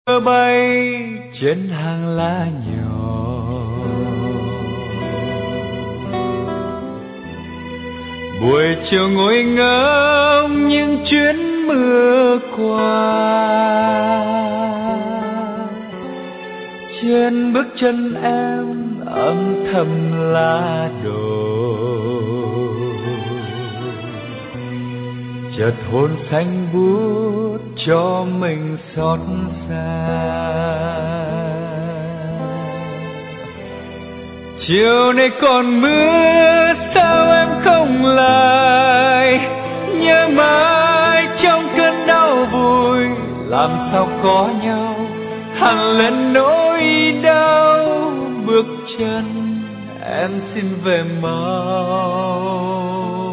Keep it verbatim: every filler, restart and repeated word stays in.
mưa bay trên hàng lá nhỏ, buổi chiều ngồi ngắm những chuyến mưa qua, trên bước chân em âm thầm lá đổ, chợt hồn xanh buốt cho mình xót xa. Chiều nay còn mưa sao em không lại, nhớ mãi trong cơn đau vui, làm sao có nhau hằn lên nỗi đau bước chân, em xin về mau.